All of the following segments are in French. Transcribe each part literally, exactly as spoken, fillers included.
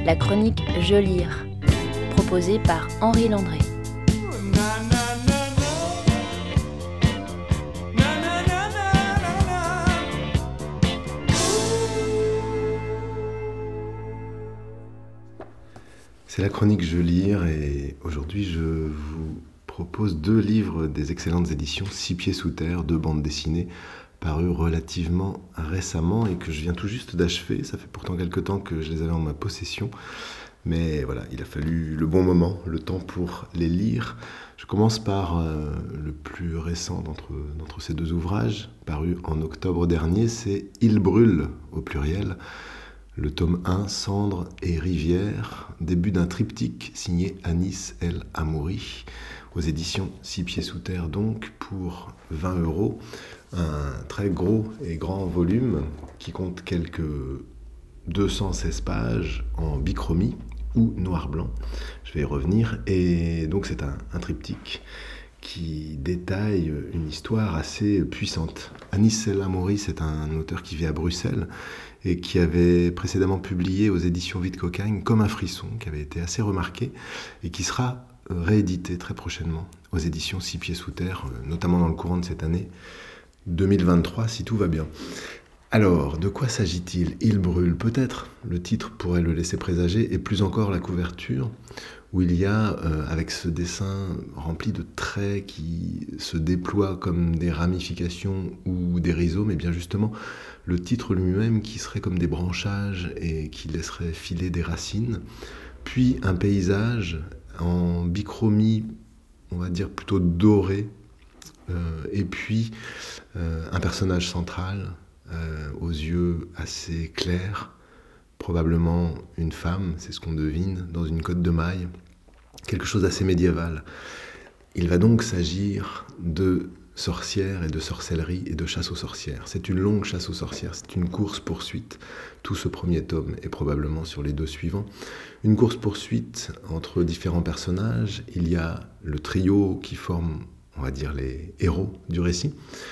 la chronique Je lire, proposée par Henri Landré. C'est la chronique Je lire et aujourd'hui je vous propose deux livres des excellentes éditions Six pieds sous terre, deux bandes dessinées parues relativement récemment et que je viens tout juste d'achever. Ça fait pourtant quelque temps que je les avais en ma possession, mais voilà, il a fallu le bon moment, le temps pour les lire. Je commence par euh, le plus récent d'entre, d'entre ces deux ouvrages, paru en octobre dernier, c'est Il brûle au pluriel. Le tome un, Cendres et rivières, début d'un triptyque signé Anis El Amouri, aux éditions Six pieds sous terre donc, pour vingt euros. Un très gros et grand volume qui compte quelques deux cent seize pages en bichromie ou noir-blanc. Je vais y revenir. Et donc c'est un, un triptyque qui détaille une histoire assez puissante. Anis El Amouri, c'est un auteur qui vit à Bruxelles et qui avait précédemment publié aux éditions Vide-Cocagne Comme un frisson, qui avait été assez remarqué et qui sera réédité très prochainement aux éditions Six pieds sous terre, notamment dans le courant de cette année deux mille vingt-trois, si tout va bien. Alors, de quoi s'agit-il ? Il brûle, peut-être, le titre pourrait le laisser présager, et plus encore la couverture, où il y a, euh, avec ce dessin rempli de traits qui se déploient comme des ramifications ou des rhizomes, et bien justement, le titre lui-même qui serait comme des branchages et qui laisserait filer des racines, puis un paysage en bichromie, on va dire plutôt doré, euh, et puis euh, un personnage central, euh, aux yeux assez clairs, probablement une femme, c'est ce qu'on devine, dans une cotte de maille, quelque chose d'assez médiéval. Il va donc s'agir de sorcières et de sorcellerie et de chasse aux sorcières. C'est une longue chasse aux sorcières, c'est une course-poursuite. Tout ce premier tome et probablement sur les deux suivants. Une course-poursuite entre différents personnages. Il y a le trio qui forme, on va dire, les héros du récit.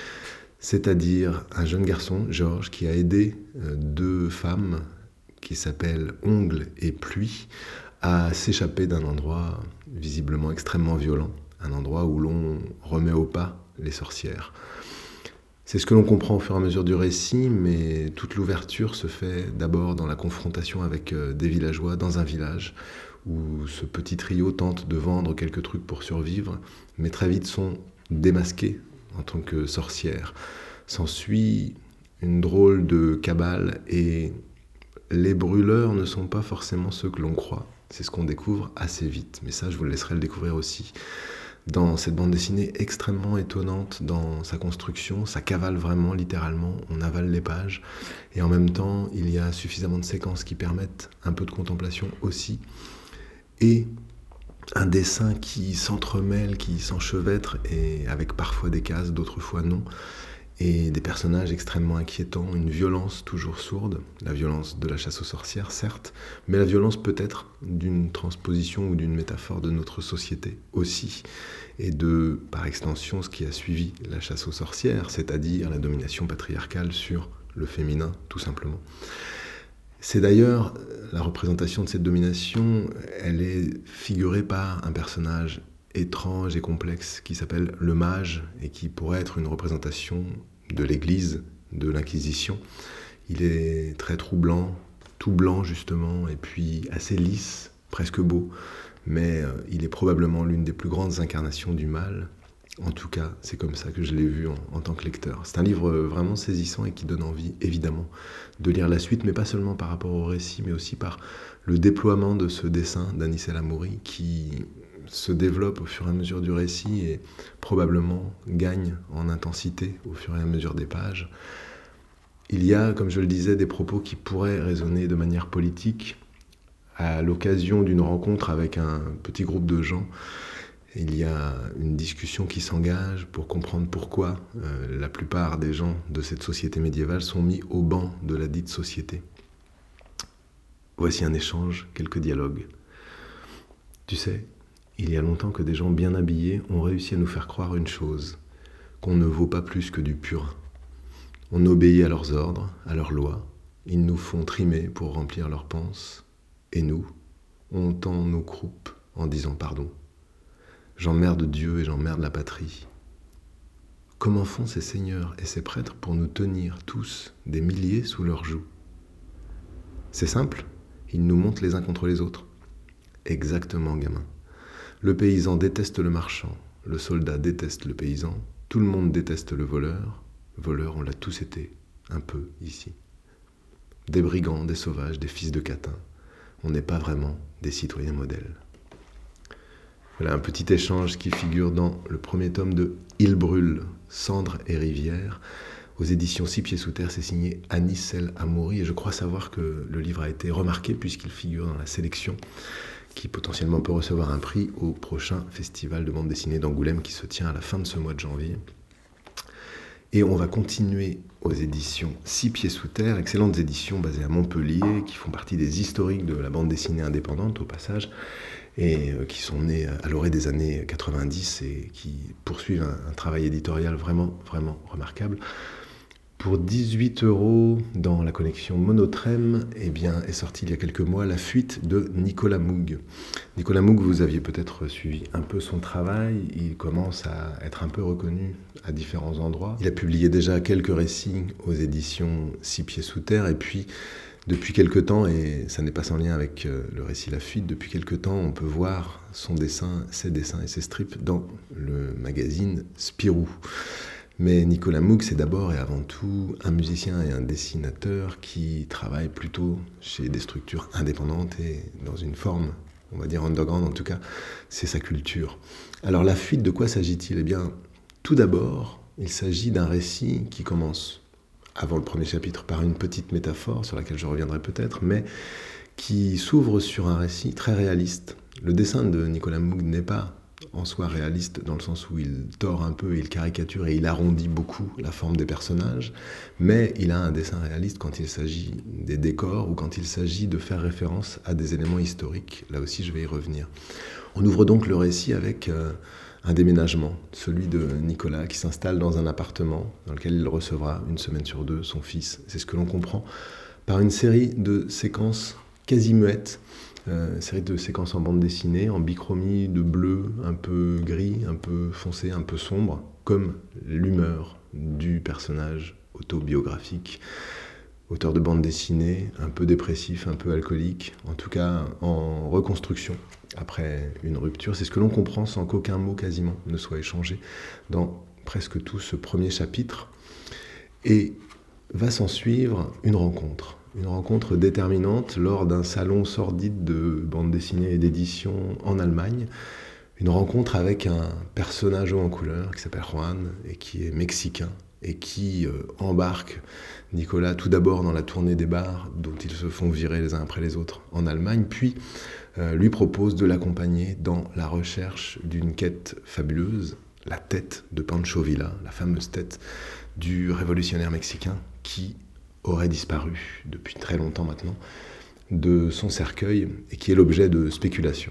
C'est-à-dire un jeune garçon, Georges, qui a aidé deux femmes qui s'appellent Ongle et Pluie à s'échapper d'un endroit visiblement extrêmement violent, un endroit où l'on remet au pas les sorcières. C'est ce que l'on comprend au fur et à mesure du récit, mais toute l'ouverture se fait d'abord dans la confrontation avec des villageois dans un village, où ce petit trio tente de vendre quelques trucs pour survivre, mais très vite sont démasqués en tant que sorcières. S'ensuit une drôle de cabale, et les brûleurs ne sont pas forcément ceux que l'on croit. C'est ce qu'on découvre assez vite, mais ça je vous laisserai le découvrir aussi. Dans cette bande dessinée extrêmement étonnante dans sa construction, ça cavale vraiment littéralement, on avale les pages, et en même temps il y a suffisamment de séquences qui permettent un peu de contemplation aussi, et un dessin qui s'entremêle, qui s'enchevêtre, et avec parfois des cases, d'autres fois non, et des personnages extrêmement inquiétants, une violence toujours sourde, la violence de la chasse aux sorcières certes, mais la violence peut-être d'une transposition ou d'une métaphore de notre société aussi, et de, par extension, ce qui a suivi la chasse aux sorcières, c'est-à-dire la domination patriarcale sur le féminin, tout simplement. C'est d'ailleurs, la représentation de cette domination, elle est figurée par un personnage étrange et complexe qui s'appelle le mage et qui pourrait être une représentation de l'Église, de l'Inquisition. Il est très troublant, tout blanc justement, et puis assez lisse, presque beau, mais euh, il est probablement l'une des plus grandes incarnations du mal. En tout cas, c'est comme ça que je l'ai vu en, en tant que lecteur. C'est un livre vraiment saisissant et qui donne envie, évidemment, de lire la suite, mais pas seulement par rapport au récit, mais aussi par le déploiement de ce dessin d'Anis El Amouri qui se développe au fur et à mesure du récit et probablement gagne en intensité au fur et à mesure des pages. Il y a, comme je le disais, des propos qui pourraient résonner de manière politique à l'occasion d'une rencontre avec un petit groupe de gens. Il y a une discussion qui s'engage pour comprendre pourquoi euh, la plupart des gens de cette société médiévale sont mis au banc de la dite société. Voici un échange, quelques dialogues. Tu sais, il y a longtemps que des gens bien habillés ont réussi à nous faire croire une chose, qu'on ne vaut pas plus que du purin. On obéit à leurs ordres, à leurs lois, ils nous font trimer pour remplir leurs panses, Et nous, on tend nos croupes en disant pardon. J'emmerde Dieu et j'emmerde la patrie. Comment font ces seigneurs et ces prêtres pour nous tenir tous des milliers sous leurs joues? C'est simple, ils nous montent les uns contre les autres. Exactement, gamin. Le paysan déteste le marchand, le soldat déteste le paysan, tout le monde déteste le voleur. Voleurs, on l'a tous été, un peu ici. Des brigands, des sauvages, des fils de catin. On n'est pas vraiment des citoyens modèles. Voilà un petit échange qui figure dans le premier tome de Il brûle, cendres et rivières. Aux éditions Six Pieds Sous Terre, c'est signé Anis El Amouri. Et je crois savoir que le livre a été remarqué puisqu'il figure dans la sélection qui potentiellement peut recevoir un prix au prochain festival de bande dessinée d'Angoulême qui se tient à la fin de ce mois de janvier. Et on va continuer aux éditions Six Pieds Sous Terre, excellentes éditions basées à Montpellier, qui font partie des historiques de la bande dessinée indépendante au passage, et qui sont nées à l'orée des années quatre-vingt-dix et qui poursuivent un, un travail éditorial vraiment, vraiment remarquable. Pour dix-huit euros dans la collection Monotrème, eh bien, est sorti il y a quelques mois La fuite de Nicolas Moog. Nicolas Moog, vous aviez peut-être suivi un peu son travail, il commence à être un peu reconnu à différents endroits. Il a publié déjà quelques récits aux éditions Six Pieds Sous Terre, et puis depuis quelque temps, et ça n'est pas sans lien avec le récit La fuite, depuis quelque temps on peut voir son dessin, ses dessins et ses strips dans le magazine Spirou. Mais Nicolas Moog, c'est d'abord et avant tout un musicien et un dessinateur qui travaille plutôt chez des structures indépendantes et dans une forme, on va dire underground en tout cas, c'est sa culture. Alors La fuite, de quoi s'agit-il? Eh bien, tout d'abord, il s'agit d'un récit qui commence, avant le premier chapitre, par une petite métaphore sur laquelle je reviendrai peut-être, mais qui s'ouvre sur un récit très réaliste. Le dessin de Nicolas Moog n'est pas en soi réaliste dans le sens où il tord un peu, il caricature et il arrondit beaucoup la forme des personnages, mais il a un dessin réaliste quand il s'agit des décors ou quand il s'agit de faire référence à des éléments historiques. Là aussi, je vais y revenir. On ouvre donc le récit avec euh, un déménagement, celui de Nicolas qui s'installe dans un appartement dans lequel il recevra une semaine sur deux son fils. C'est ce que l'on comprend par une série de séquences quasi muettes, Euh, série de séquences en bande dessinée, en bichromie de bleu, un peu gris, un peu foncé, un peu sombre, comme l'humeur du personnage autobiographique, auteur de bande dessinée, un peu dépressif, un peu alcoolique, en tout cas en reconstruction après une rupture. C'est ce que l'on comprend sans qu'aucun mot quasiment ne soit échangé dans presque tout ce premier chapitre. Et va s'en suivre une rencontre. Une rencontre déterminante lors d'un salon sordide de bande dessinée et d'édition en Allemagne. Une rencontre avec un personnage haut en couleur qui s'appelle Juan et qui est mexicain et qui euh, embarque Nicolas tout d'abord dans la tournée des bars dont ils se font virer les uns après les autres en Allemagne, puis euh, lui propose de l'accompagner dans la recherche d'une quête fabuleuse, la tête de Pancho Villa, la fameuse tête du révolutionnaire mexicain qui aurait disparu depuis très longtemps maintenant de son cercueil et qui est l'objet de spéculations.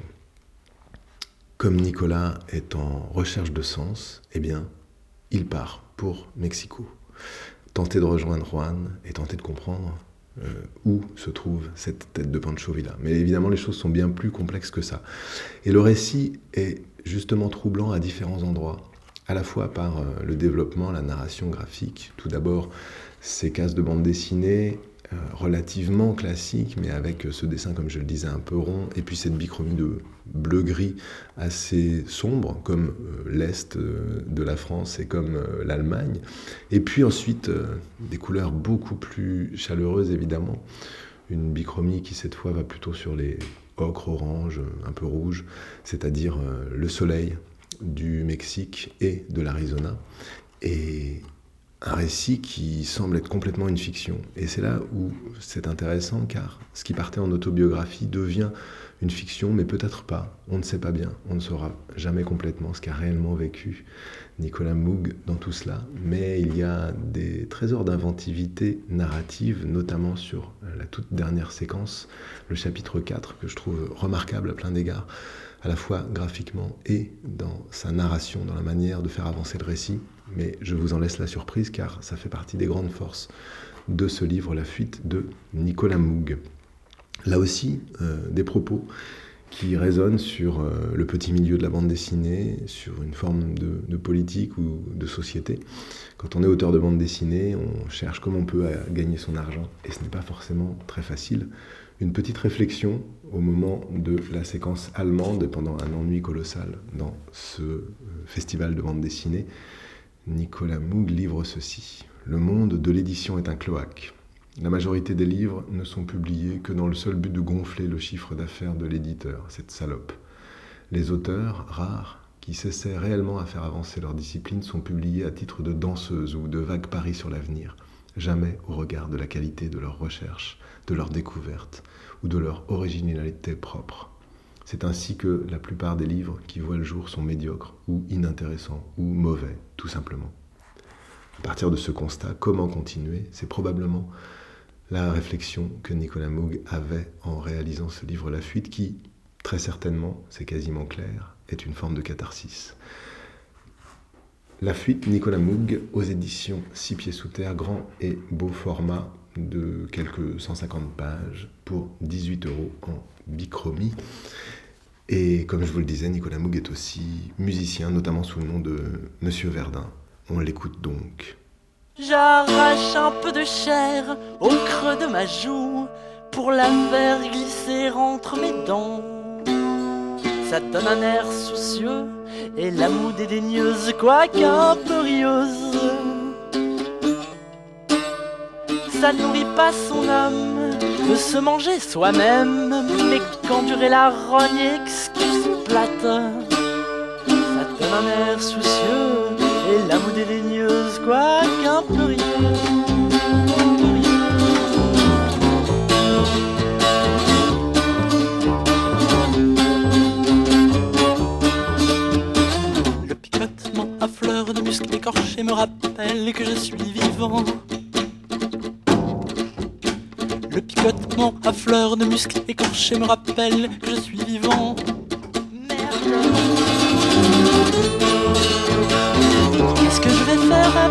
Comme Nicolas est en recherche de sens, eh bien, il part pour Mexico. Tenter de rejoindre Juan et tenter de comprendre euh, où se trouve cette tête de Pancho Villa. Mais évidemment, les choses sont bien plus complexes que ça. Et le récit est justement troublant à différents endroits, à la fois par euh, le développement, la narration graphique. Tout d'abord, ces cases de bande dessinée euh, relativement classiques, mais avec ce dessin, comme je le disais, un peu rond, et puis cette bichromie de bleu-gris assez sombre, comme euh, l'Est euh, de la France et comme euh, l'Allemagne. Et puis ensuite, euh, des couleurs beaucoup plus chaleureuses, évidemment. Une bichromie qui, cette fois, va plutôt sur les ocre, orange, un peu rouge, c'est-à-dire euh, le soleil du Mexique et de l'Arizona. Et un récit qui semble être complètement une fiction. Et c'est là où c'est intéressant, car ce qui partait en autobiographie devient une fiction, mais peut-être pas. On ne sait pas bien. On ne saura jamais complètement ce qu'a réellement vécu Nicolas Moog dans tout cela. Mais il y a des trésors d'inventivité narrative, notamment sur la toute dernière séquence, le chapitre quatre, que je trouve remarquable à plein d'égards, à la fois graphiquement et dans sa narration, dans la manière de faire avancer le récit. Mais je vous en laisse la surprise, car ça fait partie des grandes forces de ce livre, La fuite de Nicolas Moog. Là aussi, euh, des propos qui résonnent sur euh, le petit milieu de la bande dessinée, sur une forme de, de politique ou de société. Quand on est auteur de bande dessinée, on cherche comment on peut gagner son argent, et ce n'est pas forcément très facile. Une petite réflexion au moment de la séquence allemande, pendant un ennui colossal dans ce euh, festival de bande dessinée. Nicolas Moog livre ceci. Le monde de l'édition est un cloaque. La majorité des livres ne sont publiés que dans le seul but de gonfler le chiffre d'affaires de l'éditeur, cette salope. Les auteurs, rares, qui s'essaient réellement à faire avancer leur discipline, sont publiés à titre de danseuses ou de vagues paris sur l'avenir, jamais au regard de la qualité de leurs recherches, de leurs découvertes ou de leur originalité propre. C'est ainsi que la plupart des livres qui voient le jour sont médiocres ou inintéressants ou mauvais, tout simplement. À partir de ce constat, comment continuer ? C'est probablement la réflexion que Nicolas Moog avait en réalisant ce livre La Fuite, qui, très certainement, c'est quasiment clair, est une forme de catharsis. La Fuite, Nicolas Moog, aux éditions Six Pieds Sous Terre, grand et beau format de quelques cent cinquante pages pour dix-huit euros en bichromie. Et comme je vous le disais, Nicolas Moog est aussi musicien, notamment sous le nom de Monsieur Verdun. On l'écoute donc. J'arrache un peu de chair au creux de ma joue pour la faire glisser entre mes dents. Ça donne un air soucieux et la moue dédaigneuse, quoique un peu rieuse. Ça nourrit pas son âme de se manger soi-même, mais quand durer la rogne excuse plate, ça donne un air soucieux et la moue dédaigneuse, quoique un peu rieuse. Le picotement à fleurs de muscles écorchés me rappelle que je suis vivant. Le picotement à fleurs de muscles écorchés me rappelle que je suis vivant. Merde. Qu'est-ce que je vais faire à présent ?